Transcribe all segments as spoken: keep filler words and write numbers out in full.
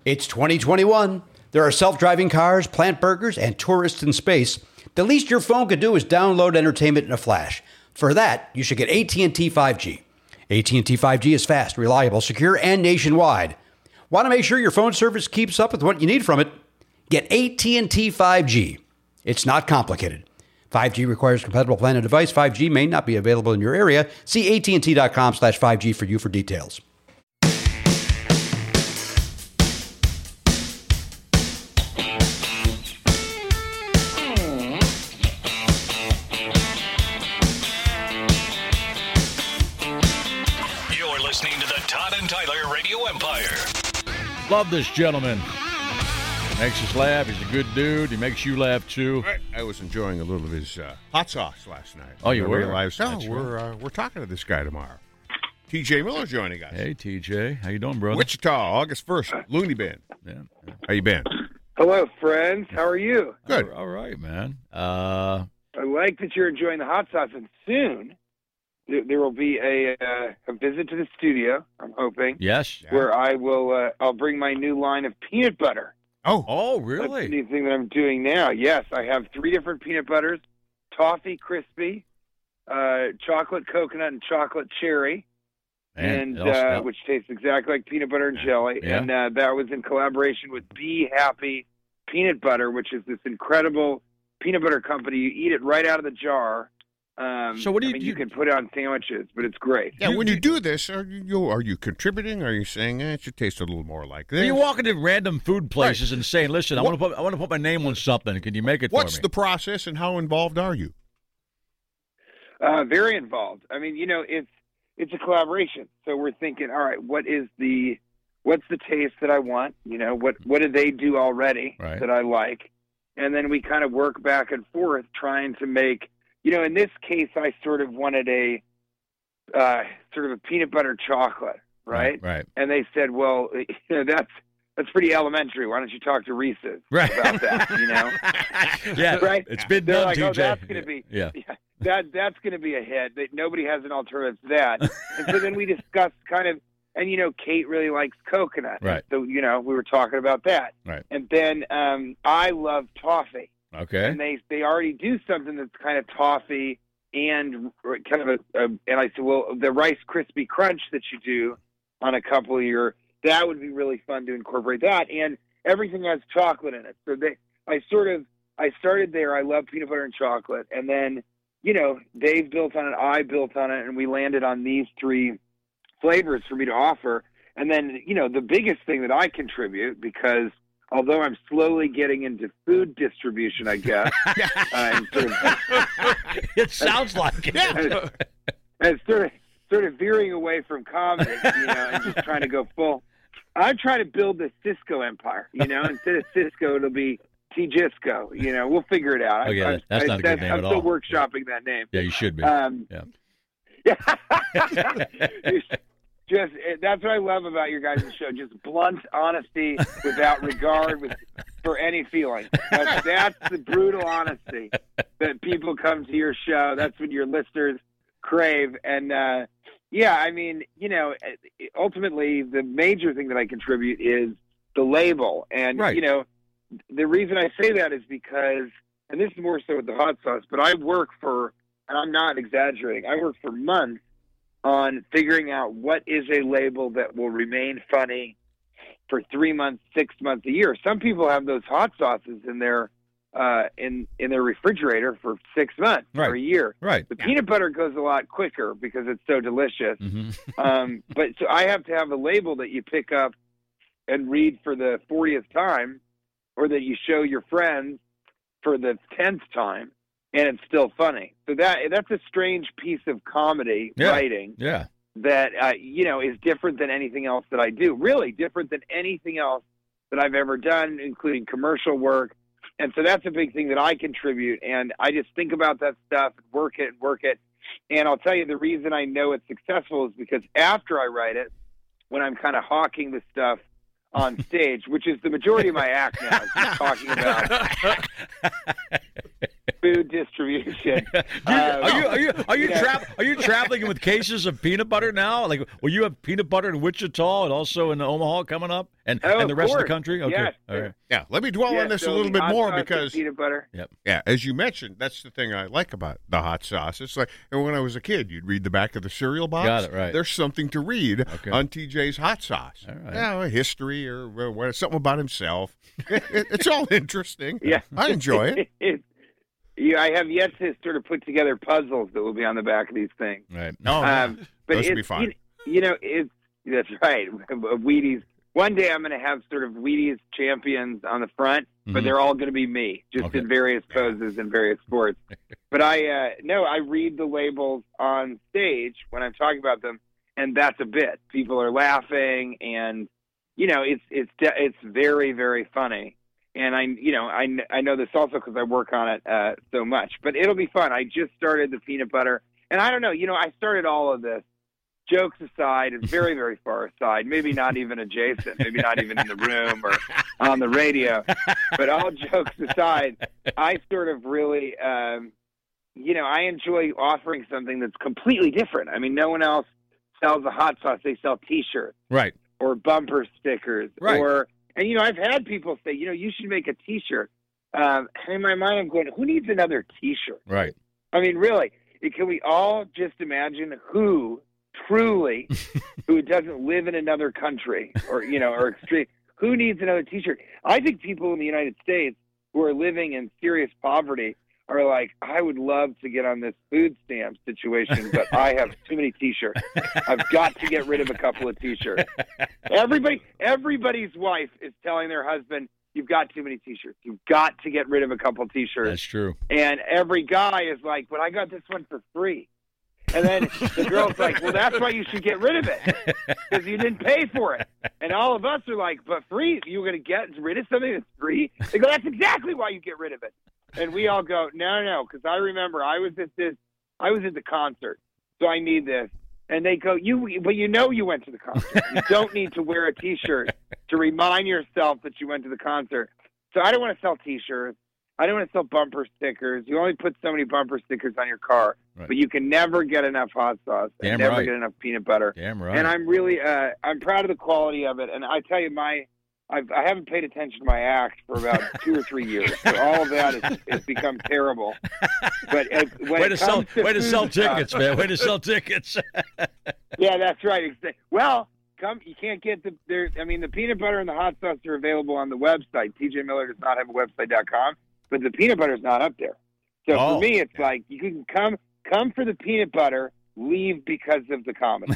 It's twenty twenty-one. There are self-driving cars, plant burgers, and tourists in space. The least your phone could do is download entertainment in a flash. For that, you should get A T and T five G. A T and T five G is fast, reliable, secure, and nationwide. Want to make sure your phone service keeps up with what you need from it? Get A T and T five G. It's not complicated. five G requires compatible plan and device. five G may not be available in your area. See A T and T dot com slash five G for you for details. Love this gentleman. Makes us laugh. He's a good dude. He makes you laugh, too. I, I was enjoying a little of his uh, hot sauce last night. Oh, you I were? realized, oh, That's we're, uh, we're talking to this guy tomorrow. T J Miller joining us. Hey, T J. How you doing, brother? Wichita, August first. Looney Bin. Yeah. yeah. How you been? Hello, friends. How are you? Good. All right, man. Uh, I like that you're enjoying the hot sauce, and soon there, there will be a, uh, a visit to the studio, I'm hoping, yes. where I will uh, I'll bring my new line of peanut butter. Oh. Oh, That's really? the new thing that I'm doing now. Yes, I have three different peanut butters, toffee crispy, uh, chocolate coconut, and chocolate cherry. Man, and it also- uh, which tastes exactly like peanut butter and jelly. Yeah. And uh, that was in collaboration with Be Happy Peanut Butter, which is this incredible peanut butter company. You eat it right out of the jar. Um, So what do I you mean, do- you can put it on sandwiches, but it's great. Yeah, You- when you- you do this, are you are you contributing? Are you saying eh, it should taste a little more like this? Are you walking to random food places and saying, "Listen, I What- want to put I want to put my name on something. Can you make it What's for me?" the process and how involved are you? Uh, very involved. I mean, you know, it's it's a collaboration. So we're thinking, all right, what is the what's the taste that I want? You know, what what do they do already Right. that I like? And then we kind of work back and forth trying to make, you know, in this case, I sort of wanted a uh, sort of a peanut butter chocolate, right? Right. And they said, well, you know, that's that's pretty elementary. Why don't you talk to Reese's Right. about that? You know, yeah. right? It's been They're done, like, T J. oh, that's going to be Yeah. yeah, that that's going to be a hit. That nobody has an alternative to that. And so then we discussed kind of, and you know, Kate really likes coconut, Right. So you know, we were talking about that, Right. And then um, I love toffee, Okay. and they they already do something that's kind of toffee and kind of a, a and I said, well, the Rice Krispie Crunch that you do on a couple of your, that would be really fun to incorporate that, and everything has chocolate in it. So they, I sort of, I started there. I love peanut butter and chocolate, and then, you know, Dave built on it, I built on it, and we landed on these three flavors for me to offer. And then, you know, the biggest thing that I contribute, because although I'm slowly getting into food distribution, I guess, I'm sort of, It sounds like it. and, and sort of, sort of veering away from comedy, you know, and just trying to go full. I'm trying to build the Cisco empire, you know. Instead of Cisco, it'll be T-Gisco. You know, we'll figure it out. Oh, yeah, I, that's I, not a good name I'm at still all. workshopping that name. Yeah, you should be. Um, Yeah. yeah. Just that's what I love about your guys' show. Just blunt honesty without regard with, for any feeling. That's, that's the brutal honesty that people come to your show. That's what your listeners crave. And uh, yeah, I mean, you know, ultimately the major thing that I contribute is the label. And Right. you know, the reason I say that is because, and this is more so with the hot sauce, but I work for, and I'm not exaggerating, I work for months on figuring out what is a label that will remain funny for three months, six months, a year. Some people have those hot sauces in their uh, in in their refrigerator for six months Right. or a year. Right. The peanut butter goes a lot quicker because it's so delicious. Mm-hmm. um, but so I have to have a label that you pick up and read for the fortieth time, or that you show your friends for the tenth time, and it's still funny. So that that's a strange piece of comedy Yeah. writing Yeah. that, uh, you know, is different than anything else that I do. Really different than anything else that I've ever done, including commercial work. And so that's a big thing that I contribute. And I just think about that stuff, work it and work it. And I'll tell you, the reason I know it's successful is because after I write it, when I'm kind of hawking the stuff on stage, which is the majority of my act now, is just talking about food distribution. Dude, Um, are you are you are you, you know- tra- are you traveling with cases of peanut butter now? Like, will you have peanut butter in Wichita and also in Omaha coming up, and, Oh, and the of rest of the course. country? Okay, Yes. all right. Yeah, let me dwell yeah, on this so a little bit hot more sauce and because, peanut butter. yeah, as you mentioned, that's the thing I like about the hot sauce. It's like, and when I was a kid, you'd read the back of the cereal box. Got it, right. There's something to read Okay. on T J's hot sauce. All right. Yeah, a history or uh, what- something about himself. It- it- it's all interesting. Yeah. I enjoy it. It- yeah, I have yet to sort of put together puzzles that will be on the back of these things. Right. No, Um, but those it's, would be fun. You, you know, it's that's right. Wheaties. One day I'm going to have sort of Wheaties champions on the front, but Mhm. they're all going to be me, just Okay. in various poses and various sports. But I uh, no, I read the labels on stage when I'm talking about them, and that's a bit. People are laughing, and you know, it's it's it's very very funny. And I, you know, I, I know this also because I work on it uh, so much. But it'll be fun. I just started the peanut butter, and I don't know. You know, I started all of this. Jokes aside, it's very, very far aside. Maybe not even adjacent. Maybe not even in the room or on the radio. But all jokes aside, I sort of really, um, you know, I enjoy offering something that's completely different. I mean, no one else sells a hot sauce. They sell T-shirts Right. or bumper stickers Right. or. And, you know, I've had people say, you know, you should make a T-shirt. Um, and in my mind, I'm going, who needs another T-shirt? Right. I mean, really, can we all just imagine who truly, who doesn't live in another country or, you know, or extreme, who needs another T-shirt? I think people in the United States who are living in serious poverty are like, I would love to get on this food stamp situation, but I have too many T-shirts. I've got to get rid of a couple of T-shirts. Everybody, everybody's wife is telling their husband, you've got too many T-shirts. You've got to get rid of a couple T-shirts. That's true. And every guy is like, but I got this one for free. And then the girl's like, well, that's why you should get rid of it, because you didn't pay for it. And all of us are like, but free? You're going to get rid of something that's free? They go, that's exactly why you get rid of it. And we all go, no, no, because I remember I was at this, I was at the concert, so I need this. And they go, you, but you know you went to the concert. You don't need to wear a T-shirt to remind yourself that you went to the concert. So I don't want to sell T-shirts. I don't want to sell bumper stickers. You only put so many bumper stickers on your car, Right. but you can never get enough hot sauce and Damn never right. get enough peanut butter. Damn right. And I'm really, uh, I'm proud of the quality of it. And I tell you, my, I've, I haven't paid attention to my act for about two or three years. So all of that has, has become terrible. But uh, when way it to sell, comes to way to food sell stuff- tickets, man. Way to sell tickets. Yeah, that's right. Exa- Well, come. You can't get the there. I mean, the peanut butter and the hot sauce are available on the website. T J Miller does not have a website dot com, but the peanut butter's not up there. So Oh. for me, it's like you can come come for the peanut butter, leave because of the comedy.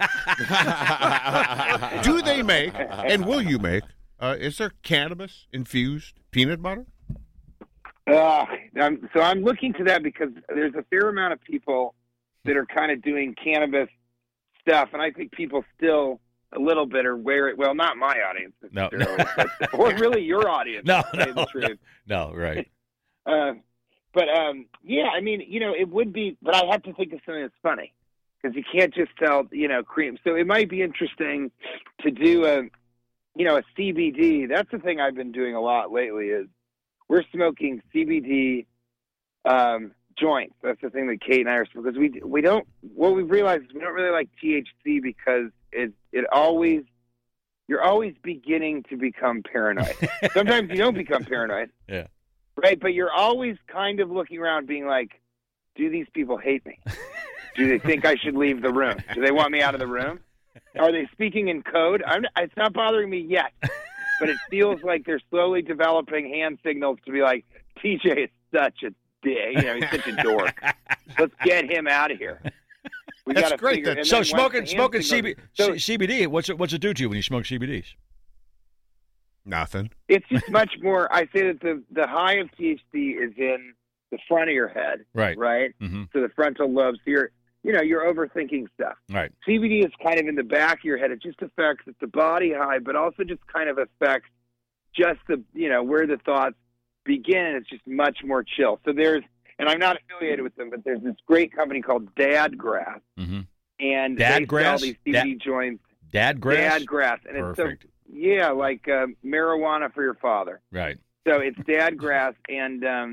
Do they make, and will you make, uh, is there cannabis infused peanut butter? Uh, I'm, so I'm looking to that because there's a fair amount of people that are kind of doing cannabis stuff, and I think people still a little bit are wary. Well, not my audience No. necessarily, but, or really your audience. No, to say no, the truth. no, right. Uh, but um, yeah, I mean, you know, it would be, but I have to think of something that's funny because you can't just sell, you know, cream. So it might be interesting to do a, you know, a C B D. That's the thing I've been doing a lot lately. Is we're smoking C B D um, joints. That's the thing that Kate and I are because we we don't. What we've realized is we don't really like T H C because it it always you're always beginning to become paranoid. Sometimes you don't become paranoid. Yeah. Right, but you're always kind of looking around being like, do these people hate me? Do they think I should leave the room? Do they want me out of the room? Are they speaking in code? I'm, it's not bothering me yet, but it feels like they're slowly developing hand signals to be like, T J is such a dick. You know, he's such a dork. Let's get him out of here. We That's gotta great. figure- That- and So then smoking once the hand smoking C B, signals- so C B D, what's it what's it do to you when you smoke C B Ds? Nothing. it's just much more. I say that the, the high of T H C is in the front of your head, Right. right? Mm-hmm. So the frontal lobes. So you're, you know, you're overthinking stuff. Right. C B D is kind of in the back of your head. It just affects it's the body high, but also just kind of affects just the, you know, where the thoughts begin. It's just much more chill. So there's, and I'm not affiliated with them, but there's this great company called Dadgrass, Mm-hmm. and they Dadgrass? sell these C B D Dad- joints. Dadgrass. Dadgrass, and it's so Perfect. yeah, like uh, marijuana for your father. Right. So it's Dadgrass, and um,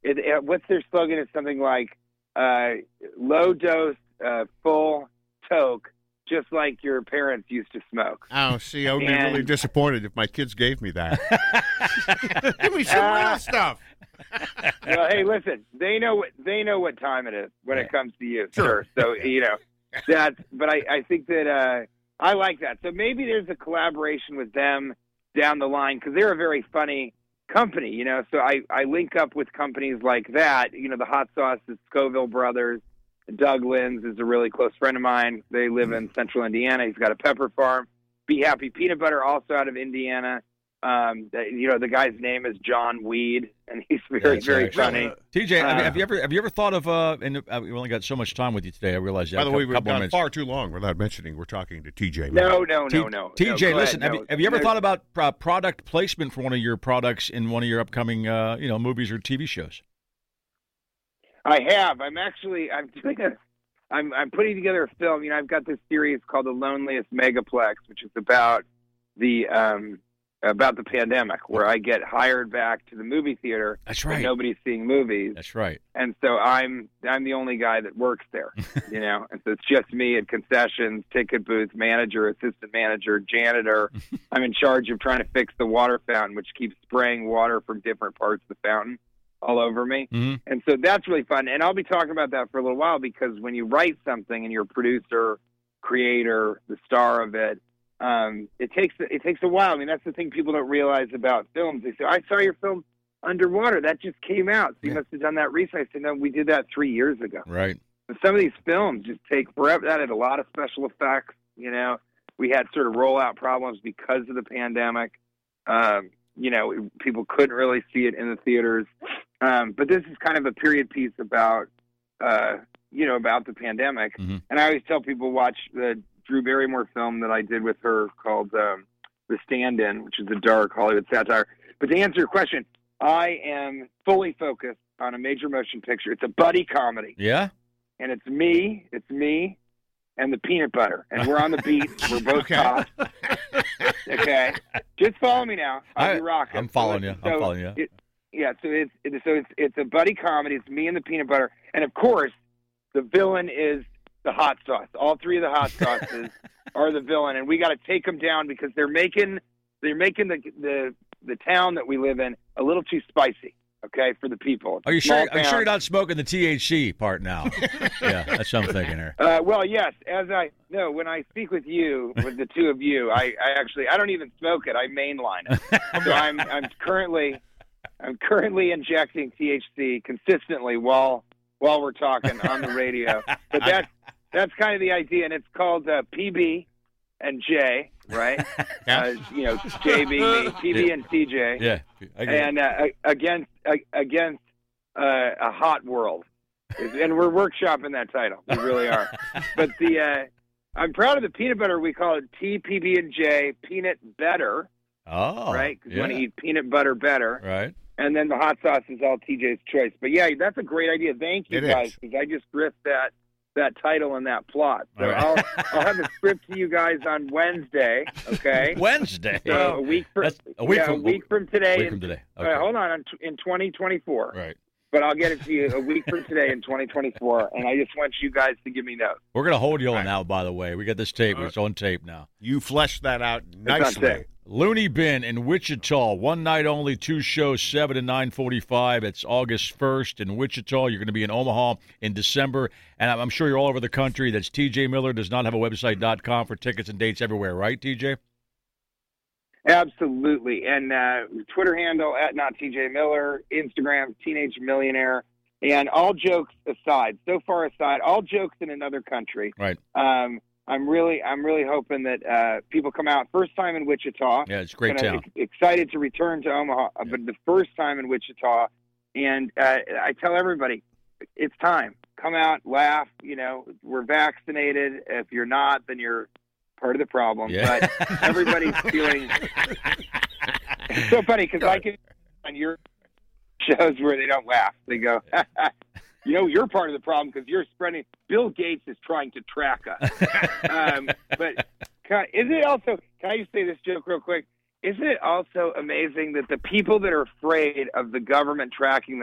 it, it, what's their slogan? It's something like uh, low dose, uh, full toke, just like your parents used to smoke. Oh, see, I would And- be really disappointed if my kids gave me that. Give me some Uh, real stuff. Well, hey, listen, they know what they know what time it is when Yeah. it comes to you, Sure. sir. So you know that. But I, I think that uh, I like that. So maybe there's a collaboration with them down the line because they're a very funny company, you know. So I, I link up with companies like that. You know, the hot sauce is Scoville Brothers. Doug Lynn's is a really close friend of mine. They live in Central Indiana. He's got a pepper farm. Be Happy Peanut Butter, also out of Indiana. Um, the- you know, the guy's name is John Weed, and he's very, That's very right. funny. T J, have, you, Uh, have you ever have you ever thought of? Uh, and uh, we only got so much time with you today. I realize. You By have the a way, cou- we've couple of gone minutes. far too long without mentioning we're talking to T J. No, no, T- no, no. T J, No, go listen. ahead. Have, No, you, have you ever no. thought about uh, product placement for one of your products in one of your upcoming, uh, you know, movies or T V shows? I have. I'm actually. I'm doing a. I'm. I'm putting together a film. You know, I've got this series called The Loneliest Megaplex, which is about the um about the pandemic, where I get hired back to the movie theater. That's when right. nobody's seeing movies, That's right. and so I'm. I'm the only guy that works there. You know, and so it's just me at concessions, ticket booth, manager, assistant manager, janitor. I'm in charge of trying to fix the water fountain, which keeps spraying water from different parts of the fountain all over me. hmm And so that's really fun. And I'll be talking about that for a little while because when you write something and you're a producer, creator, the star of it, um, it takes it takes a while. I mean, that's the thing people don't realize about films. They say, I saw your film Underwater. That just came out. So you Yeah. must have done that recently. I said, no, we did that three years ago. Right. And some of these films just take forever. That had a lot of special effects. You know, we had sort of rollout problems because of the pandemic. Um, you know, people couldn't really see it in the theaters. Um, but this is kind of a period piece about, uh, you know, about the pandemic. Mhm. And I always tell people watch the Drew Barrymore film that I did with her called um, The Stand-In, which is a dark Hollywood satire. But to answer your question, I am fully focused on a major motion picture. It's a buddy comedy, Yeah. and it's me, it's me, and the peanut butter, and we're on the beat. We're both Okay. cops. Okay, just follow me now. I'll I- be rocking. I'm following So you. it's- I'm so following you. it- yeah, so it's it, so it's it's a buddy comedy. It's me and the peanut butter, and of course, the villain is the hot sauce. All three of the hot sauces are the villain, and we got to take them down because they're making they're making the the the town that we live in a little too spicy. Okay, for the people. It's Are a you sure? small Are you sure town. you're not smoking the T H C part now? Yeah, that's what I'm thinking here. Uh, well, yes. As I no, when I speak with you, with the two of you, I, I actually I don't even smoke it. I mainline it. So I'm I'm currently I'm currently injecting T H C consistently while while we're talking on the radio. But that's that's kind of the idea, and it's called uh, P B and J, right? Uh, you know, J being me, P B Yeah. and T J. Yeah. I get it. And uh, against uh, against uh, a hot world, and we're workshopping that title. We really are. But the uh, I'm proud of the peanut butter. We call it T P B and J Peanut Better, Oh. right? Because yeah. you want to eat peanut butter better. Right. And then the hot sauce is all T J's choice. But yeah, that's a great idea. Thank you It guys, is. because I just riffed that that title and that plot. So All right. I'll I'll have a script to you guys on Wednesday. Okay. Wednesday. So a week from That's a week yeah, from a week from today. week in- from today. all right, Okay. hold on. In twenty twenty-four. Right. But I'll get it to you a week from today in twenty twenty-four, and I just want you guys to give me notes. We're gonna hold you on Right. now. By the way, we got this tape. All right. It's on tape now. You fleshed that out on nicely. tape. Looney Bin in Wichita, one night only, two shows, seven to nine forty-five. It's August first in Wichita. You're going to be in Omaha in December, and I'm I'm sure you're all over the country. That's T J Miller does not have a website dot com for tickets and dates everywhere, right, T J? Absolutely. And uh, Twitter handle at not T J Miller, Instagram Teenage Millionaire. And all jokes aside, so far aside, all jokes in another country. Right. Um, I'm really, I'm really hoping that uh, people come out. First time in Wichita. Yeah, it's a great Gonna- town. ex- Excited to return to Omaha, uh, but the first time in Wichita. And uh, I tell everybody, it's time. Come out, laugh. You know, we're vaccinated. If you're not, then you're part of the problem. Yeah. But everybody's feeling. It's so funny because I can on your shows where they don't laugh. They go, you know, you're part of the problem because you're spreading. Bill Gates is trying to track us. um, but can I, isn't it also? Can I just say this joke real quick? Isn't it also amazing that the people that are afraid of the government tracking them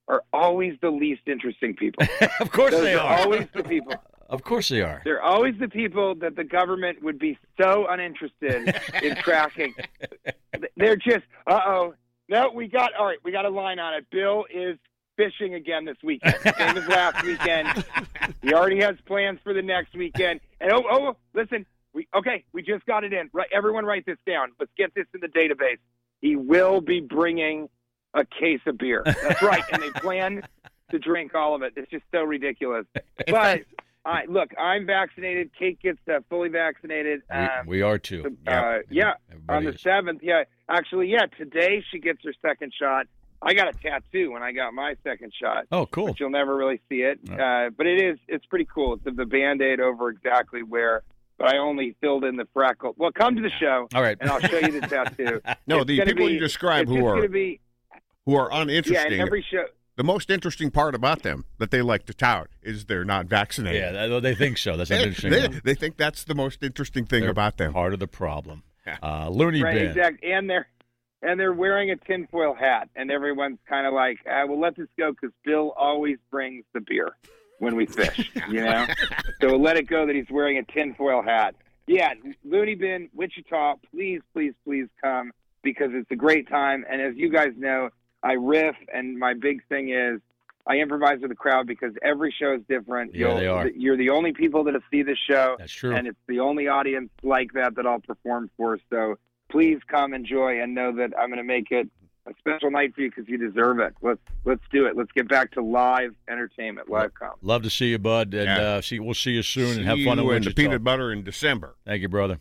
are always the least interesting people. Of course Those they are are. always the people. Of course they are. They're always the people that the government would be so uninterested in tracking. They're just, uh-oh. No, we got, all right, we got a line on it. Bill is fishing again this weekend. Same as last weekend. He already has plans for the next weekend. And, oh, oh, listen, we okay, we just got it in. Right, everyone write this down. Let's get this in the database. He will be bringing a case of beer. That's right, and they plan to drink all of it. It's just so ridiculous. But... I, look, I'm vaccinated. Kate gets uh, fully vaccinated. Um, we, we are too. Uh, yeah, yeah on the seventh. Yeah, actually, yeah. Today she gets her second shot. I got a tattoo when I got my second shot. Oh, cool. But you'll never really see it. No. Uh, but it is. It's pretty cool. It's the Band-Aid over exactly where. But I only filled in the freckle. Well, come to the show. All right. And I'll show you the tattoo. No, It's the gonna people be, you describe it's who just are gonna be, who are yeah, uninteresting. and every show. The most interesting part about them that they like to tout is they're not vaccinated. Yeah, they, they think so. That's not They, interesting. they, they think that's the most interesting thing They're about them. Part of the problem. Uh, Looney Right, Bin. exactly. And they're and they're wearing a tinfoil hat, and everyone's kind of like, ah, "Well, let this go," because Bill always brings the beer when we fish, you know. So we'll let it go that he's wearing a tinfoil hat. Yeah, Looney Bin, Wichita, please, please, please come because it's a great time. And as you guys know, I riff, and my big thing is I improvise with the crowd because every show is different. Yeah, You'll, they are. You're the only people that see this show. That's true. And it's the only audience like that that I'll perform for. So please come enjoy and know that I'm going to make it a special night for you because you deserve it. Let's let's do it. Let's get back to live entertainment, live comedy. Love to see you, bud, and Yeah. uh, see we'll see you soon See and have fun in you and the Wichita. peanut butter in December. Thank you, brother.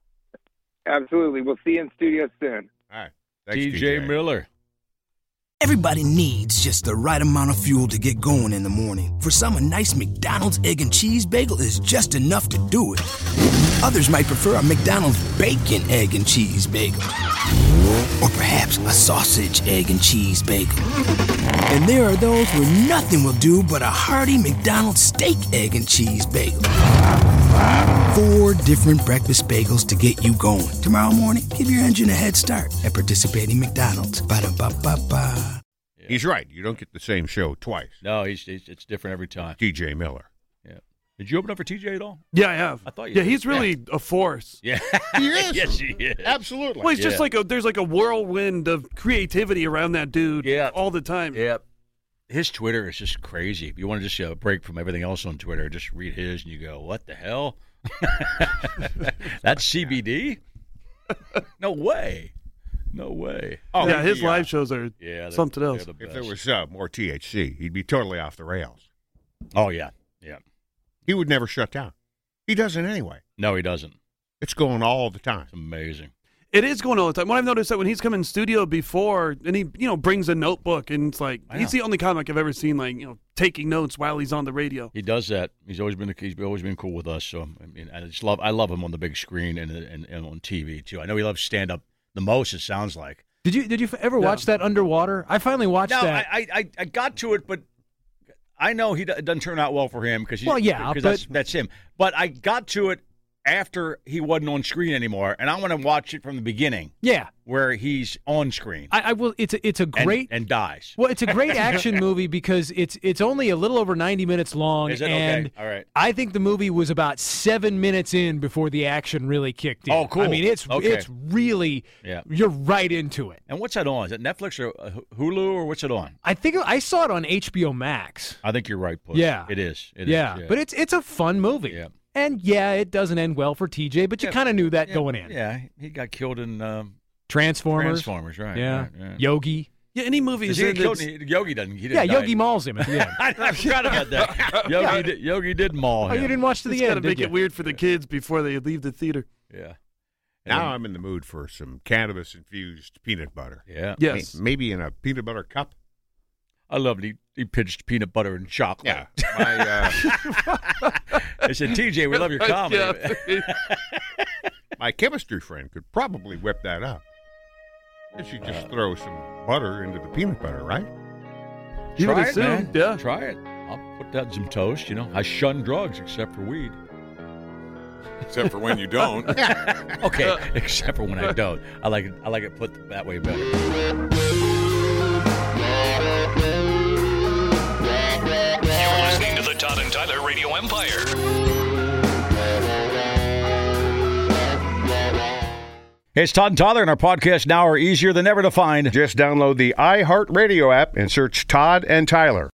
Absolutely. We'll see you in studio soon. All right. Thanks, T J Miller. Everybody needs just the right amount of fuel to get going in the morning. For some, a nice McDonald's egg and cheese bagel is just enough to do it. Others might prefer a McDonald's bacon, egg, and cheese bagel. Or perhaps a sausage, egg, and cheese bagel. And there are those where nothing will do but a hearty McDonald's steak, egg, and cheese bagel. Four different breakfast bagels to get you going. Tomorrow morning, give your engine a head start at participating McDonald's. Ba-da-ba-ba-ba. He's right. You don't get the same show twice. No, he's, he's it's different every time. T J Miller. Yeah. Did you open up for T J at all? Yeah, I have. I thought you Yeah, did. he's really a force. Yeah. He is. Yes, he is. Absolutely. Well, he's just Yeah. like a there's like a whirlwind of creativity around that dude Yeah. all the time. Yep. His Twitter is just crazy. If you want to just uh, break from everything else on Twitter, just read his and you go, what the hell? That's C B D? No way. No way. Oh, yeah, his yeah. live shows are Yeah, they're- something they're else. the If best. there was uh, more T H C, he'd be totally off the rails. Oh, yeah. Yeah. He would never shut down. He doesn't anyway. No, he doesn't. It's going all the time. It's amazing. It is going all the time. What I've noticed that when he's come in studio before, and he you know brings a notebook, and it's like I he's know. the only comic I've ever seen like you know taking notes while he's on the radio. He does that. He's always been he's always been cool with us. So I mean, I just love I love him on the big screen and and, and on T V too. I know he loves stand up the most. It sounds like. Did you did you ever watch that Underwater? I finally watched No, that. I, I I got to it, but I know he do- it doesn't turn out well for him because Well, yeah, because but- that's that's him. But I got to it after he wasn't on screen anymore, and I want to watch it from the beginning yeah, where he's on screen I, I will. It's a, it's a and, great. and dies. well, it's a great action movie because it's it's only a little over ninety minutes long, Is it? and Okay. All right. I think the movie was about seven minutes in before the action really kicked in. Oh, cool. I mean, it's Okay. it's really Yeah. you're right into it. And what's that on? Is it Netflix or uh, Hulu or what's it on? I think I saw it on H B O Max. I think you're right, Puss. Yeah. it is. It is. Yeah, but it's it's a fun movie. Yeah. And yeah, it doesn't end well for T J, but you Yeah, kind of knew that yeah, going in. Yeah, he got killed in um, Transformers. Transformers, right? Yeah. right, yeah. Yogi. Yeah, any movie Is is he in killed? that's- Yogi doesn't. He didn't Yeah, die. Yogi mauls him at the end. I, I forgot about that. Yogi, Yeah. did, Yogi did maul Oh, him. you didn't watch to It's the got end, to make did it you? weird for the kids before they leave the theater. Yeah. Now And- I'm in the mood for some cannabis-infused peanut butter. Yeah. Yes. May- Maybe in a peanut butter cup. I loved it. He, he pitched peanut butter and chocolate. Yeah. My, uh, I said, T J, we love your comedy. Yeah. my chemistry friend could probably whip that up. And she just throw some butter into the peanut butter, right? You would Try it, assume, man. yeah. Try it. I'll put that in some toast, you know. I shun drugs except for weed. Except for when you don't. Okay, except for when I don't. I like it I like it put that way better. Tyler Radio Empire. Hey, it's Todd and Tyler, and our podcasts now are easier than ever to find. Just download the iHeartRadio app and search Todd and Tyler.